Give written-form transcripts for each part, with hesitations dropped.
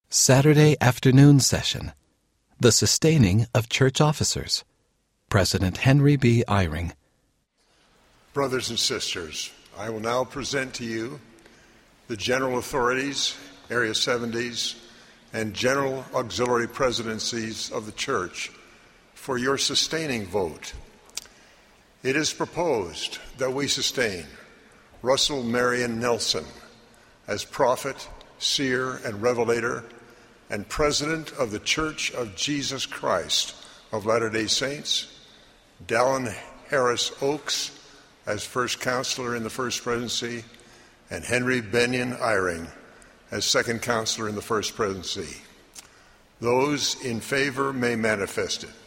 Saturday afternoon session. The Sustaining of Church Officers. President Henry B. Eyring. Brothers and sisters, I will now present to you the general authorities, Area 70s, and general auxiliary presidencies of the church for your sustaining vote. It is proposed that we sustain Russell Marion Nelson as prophet, seer, and revelator, and President of the Church of Jesus Christ of Latter-day Saints, Dallin Harris Oaks as First Counselor in the First Presidency, and Henry Benyon Eyring as Second Counselor in the First Presidency. Those in favor may manifest it.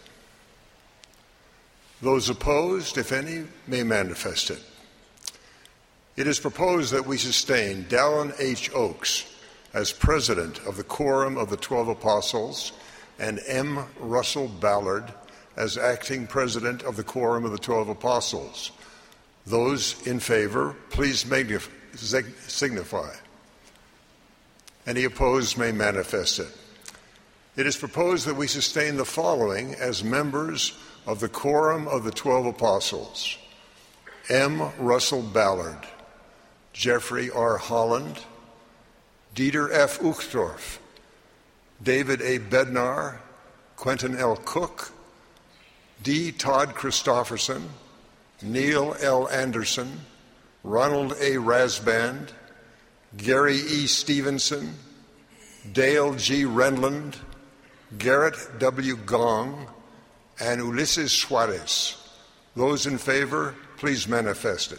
Those opposed, if any, may manifest it. It is proposed that we sustain Dallin H. Oaks as President of the Quorum of the 12 Apostles and M. Russell Ballard as Acting President of the Quorum of the 12 Apostles. Those in favor, please signify. Any opposed may manifest it. It is proposed that we sustain the following as members of the Quorum of the 12 Apostles: M. Russell Ballard, Jeffrey R. Holland, Dieter F. Uchtdorf, David A. Bednar, Quentin L. Cook, D. Todd Christofferson, Neil L. Anderson, Ronald A. Rasband, Gary E. Stevenson, Dale G. Renland, Garrett W. Gong, and Ulysses Suarez. Those in favor, please manifest it.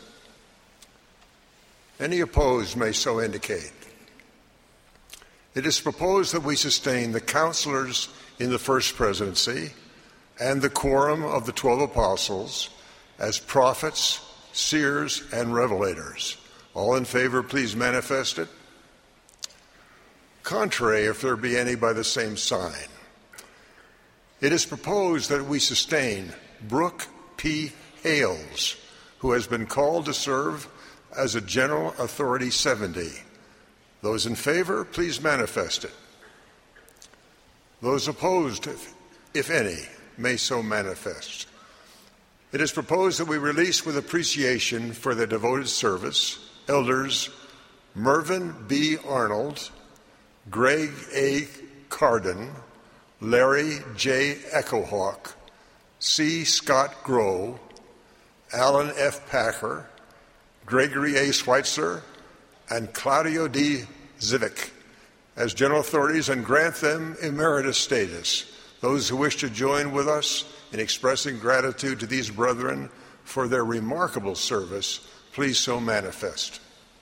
Any opposed may so indicate. It is proposed that we sustain the counselors in the First Presidency and the Quorum of the 12 Apostles as prophets, seers, and revelators. All in favor, please manifest it. Contrary, if there be any, by the same sign. It is proposed that we sustain Brooke P. Hales, who has been called to serve as a General Authority 70. Those in favor, please manifest it. Those opposed, if any, may so manifest. It is proposed that we release with appreciation for their devoted service Elders Mervyn B. Arnold, Greg A. Carden, Larry J. Echohawk, C. Scott Grow, Alan F. Packer, Gregory A. Schweitzer, and Claudio D. Zivic as general authorities and grant them emeritus status. Those who wish to join with us in expressing gratitude to these brethren for their remarkable service, please so manifest.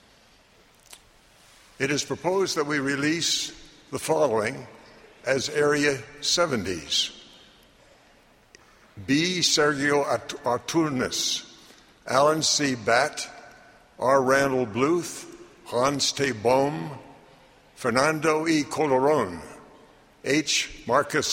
It is proposed that we release the following as Area 70s: B. Sergio Arturnes, Alan C. Batt, R. Randall Bluth, Hans T. Bohm, Fernando E. Colorón, H.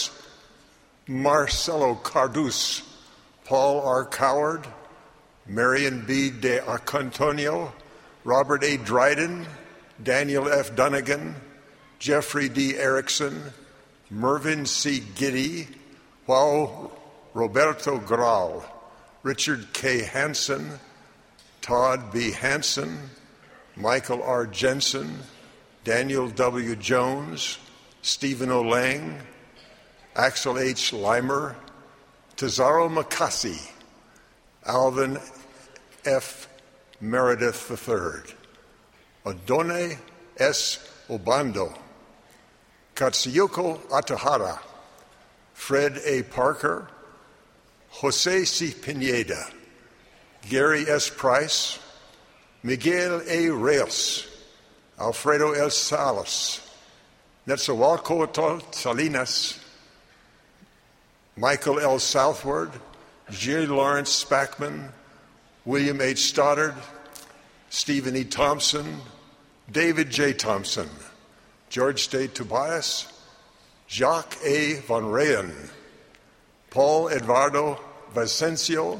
Marcelo Cardus, Paul R. Coward, Marion B. de Arcantonio, Robert A. Dryden, Daniel F. Dunnigan, Jeffrey D. Erickson, Mervyn C. Giddy, João Roberto Grau, Richard K. Hansen, Todd B. Hansen, Michael R. Jensen, Daniel W. Jones, Stephen O. Lang, Axel H. Limer, Tazaro Makasi, Alvin F. Meredith III, Odone S. Obando, Katsuyuko Atahara, Fred A. Parker, Jose C. Pineda, Gary S. Price, Miguel A. Reyes, Alfredo L. Salas, Netzahualcoatl Salinas, Michael L. Southward, J. Lawrence Spackman, William H. Stoddard, Stephen E. Thompson, David J. Thompson, George D. Tobias, Jacques A. Van Ryen, Paul Eduardo Vicencio,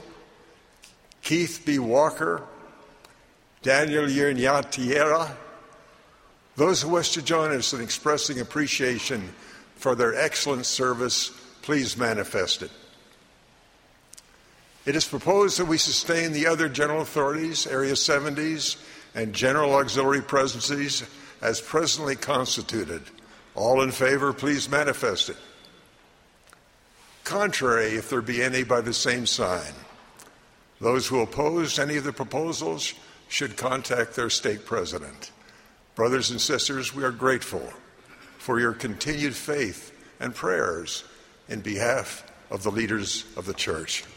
Keith B. Walker, Daniel Yerniatiera, Those who wish to join us in expressing appreciation for their excellent service, please manifest it. It is proposed that we sustain the other general authorities, Area 70s, and general auxiliary presidencies as presently constituted. All in favor, please manifest it. Contrary, if there be any, by the same sign. Those who oppose any of the proposals should contact their stake president. Brothers and sisters, we are grateful for your continued faith and prayers in behalf of the leaders of the church.